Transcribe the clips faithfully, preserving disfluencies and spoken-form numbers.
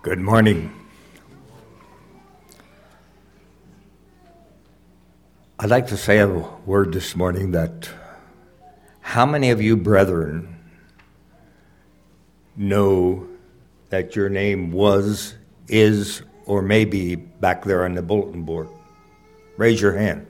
Good morning. I'd like to say a word this morning that how many of you brethren know that your name was, is, or may be back there on the bulletin board? Raise your hand.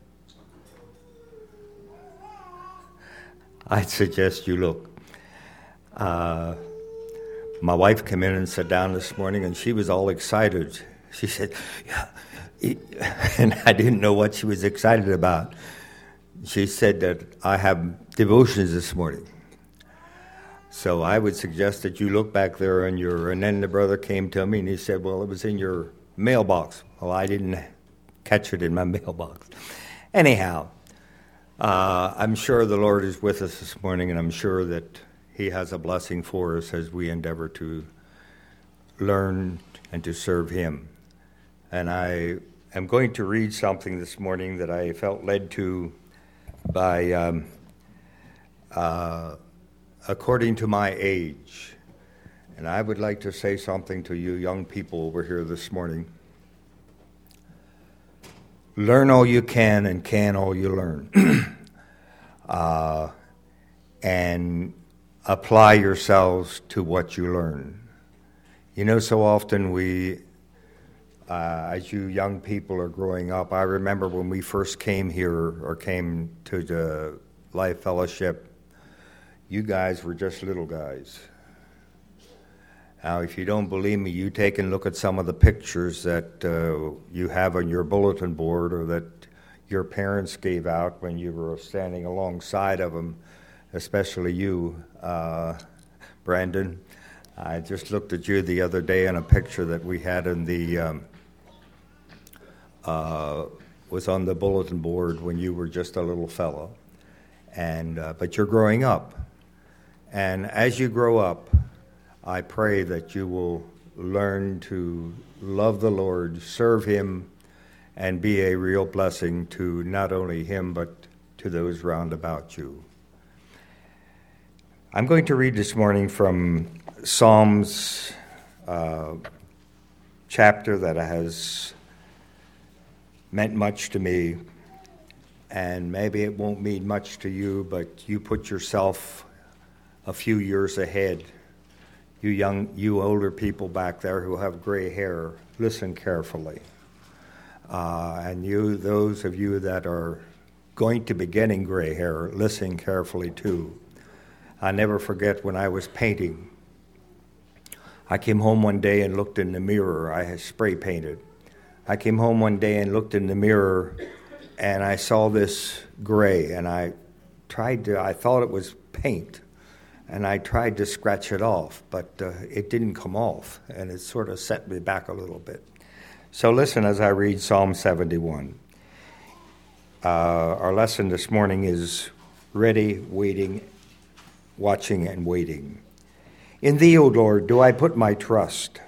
I'd suggest you look. Uh, my wife came in and sat down this morning, and she was all excited. She said, yeah, it, and I didn't know what she was excited about. She said that I have devotions this morning. So I would suggest that you look back there on your, and then the brother came to me and he said, well, it was in your mailbox. Well, I didn't catch it in my mailbox. Anyhow, uh, I'm sure the Lord is with us this morning, and I'm sure that He has a blessing for us as we endeavor to learn and to serve Him. And I am going to read something this morning that I felt led to by, um, uh, according to my age. And I would like to say something to you young people over here this morning. Learn all you can and can all you learn. uh, and apply yourselves to what you learn. You know, so often we, uh, as you young people are growing up, I remember when we first came here or came to the Life Fellowship, you guys were just little guys. Now, if you don't believe me, you take and look at some of the pictures that uh, you have on your bulletin board or that your parents gave out when you were standing alongside of them, especially you, uh, Brandon. I just looked at you the other day in a picture that we had in the, um, uh, was on the bulletin board when you were just a little fellow. And, uh, but you're growing up. And as you grow up, I pray that you will learn to love the Lord, serve Him, and be a real blessing to not only Him, but to those round about you. I'm going to read this morning from Psalms uh, chapter that has meant much to me, and maybe it won't mean much to you, but you put yourself a few years ahead. You young, you older people back there who have gray hair, listen carefully. Uh, and you, those of you that are going to be getting gray hair, listen carefully too. I never forget when I was painting. I came home one day and looked in the mirror. I had spray painted. I came home one day and looked in the mirror, and I saw this gray, and I tried to, I thought it was paint, and I tried to scratch it off, but uh, it didn't come off, and it sort of set me back a little bit. So listen as I read Psalm seventy-one. Uh, our lesson this morning is ready, waiting, watching and waiting. In Thee, O Lord, do I put my trust.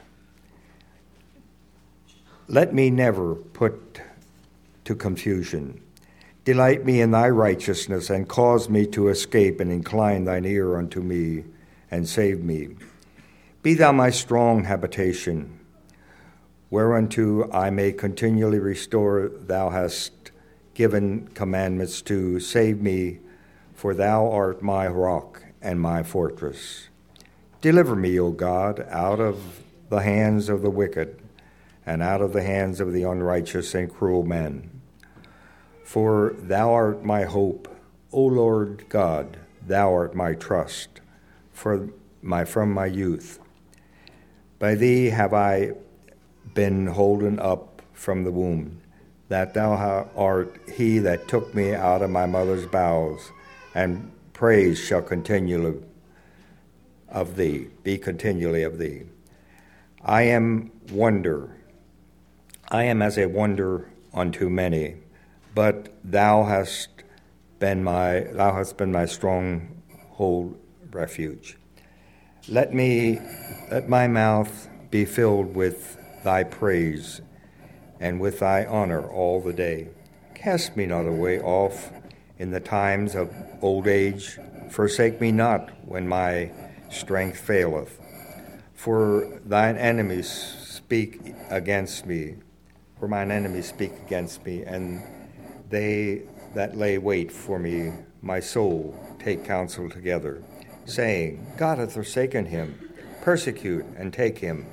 Let me never put to confusion. Delight me in Thy righteousness, and cause me to escape, and incline Thine ear unto me, and save me. Be Thou my strong habitation, whereunto I may continually restore. Thou hast given commandments to save me, for Thou art my rock and my fortress. Deliver me, O God, out of the hands of the wicked, and out of the hands of the unrighteous and cruel men. For Thou art my hope, O Lord God, Thou art my trust, for my from my youth. By Thee have I been holden up from the womb, that Thou art He that took me out of my mother's bowels, and praise shall continually of Thee, be continually of Thee. I am wonder, I am as a wonder unto many, but Thou hast been my, Thou hast been my stronghold refuge. Let me, let my mouth be filled with Thy praise, and with Thy honor all the day. Cast me not away off in the times of old age. Forsake me not when my strength faileth. For thine enemies speak against me, for mine enemies speak against me, and they that lay wait for me, my soul, take counsel together, saying, God hath forsaken him, persecute and take him,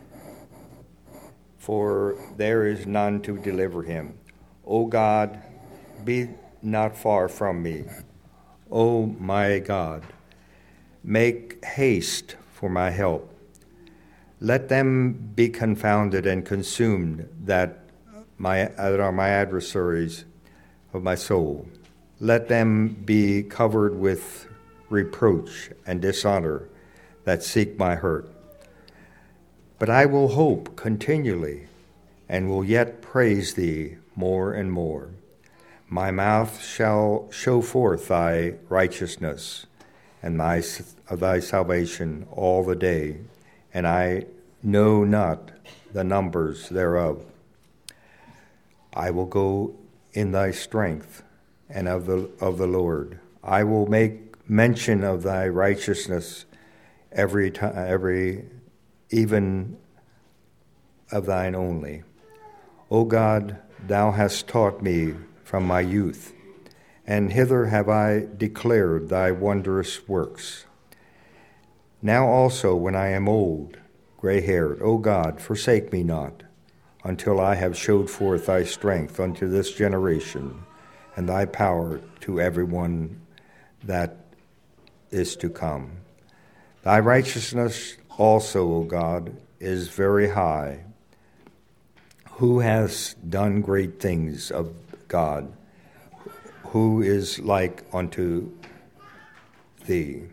for there is none to deliver him. O God, be not far from me. O my God, make haste for my help. Let them be confounded and consumed that my that are my adversaries of my soul. Let them be covered with reproach and dishonor that seek my hurt. But I will hope continually, and will yet praise thee more and more. My mouth shall show forth thy righteousness and thy, thy salvation all the day, and I know not the numbers thereof. I will go in thy strength and of the of the Lord. I will make mention of thy righteousness every time, every even of thine only. O God, thou hast taught me from my youth, and hither have I declared thy wondrous works. Now also, when I am old, gray-haired, O God, forsake me not, until I have showed forth thy strength unto this generation, and thy power to everyone that is to come. Thy righteousness also, O God, is very high. Who has done great things of God? Who is like unto thee?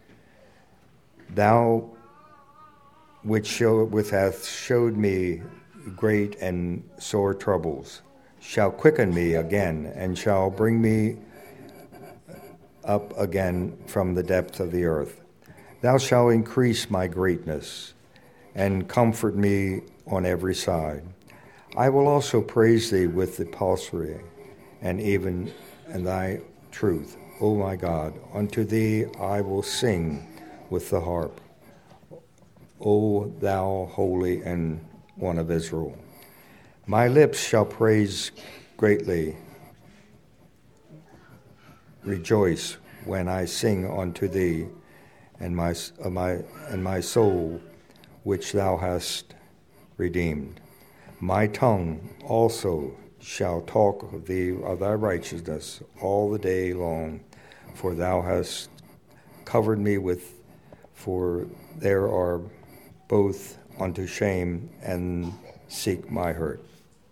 Thou which show, which hath showed me great and sore troubles, shall quicken me again, and shall bring me up again from the depth of the earth. Thou shalt increase my greatness, and comfort me on every side. I will also praise thee with the psaltery, and even in thy truth, O my God. Unto thee I will sing with the harp, O thou holy and one of Israel. My lips shall praise greatly, rejoice when I sing unto thee, and my uh, my and my soul, which thou hast redeemed. My tongue also shall talk of thee of thy righteousness all the day long, for thou hast covered me with, for there are both unto shame and seek my hurt.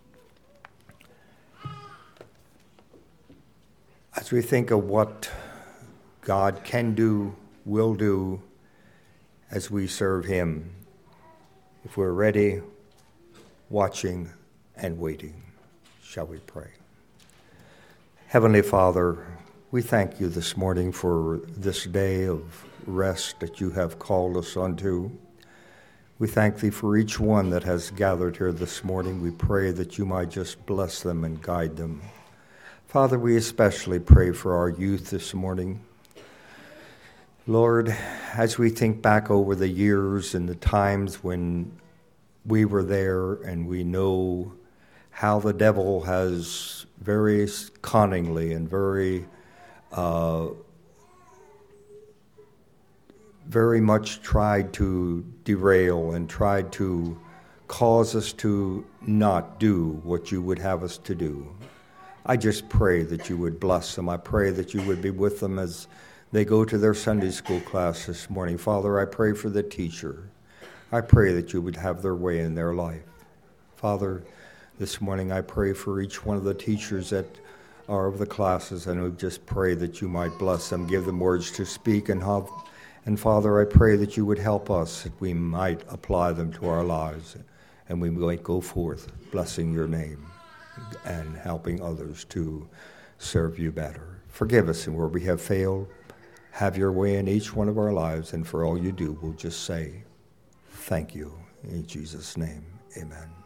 As we think of what God can do, will do, as we serve him, if we're ready, watching, and waiting, shall we pray? Heavenly Father, we thank you this morning for this day of rest that you have called us unto. We thank thee for each one that has gathered here this morning. We pray that you might just bless them and guide them. Father, we especially pray for our youth this morning. Lord, as we think back over the years and the times when we were there, and we know how the devil has very cunningly and very uh, very much tried to derail and tried to cause us to not do what you would have us to do. I just pray that you would bless them. I pray that you would be with them as they go to their Sunday school class this morning. Father, I pray for the teacher. I pray that you would have their way in their life. Father, this morning I pray for each one of the teachers that are of the classes, and we just pray that you might bless them, give them words to speak, and have, and Father, I pray that you would help us, that we might apply them to our lives, and we might go forth blessing your name and helping others to serve you better. Forgive us and where we have failed. Have your way in each one of our lives, and for all you do, we'll just say, thank you. In Jesus' name, amen.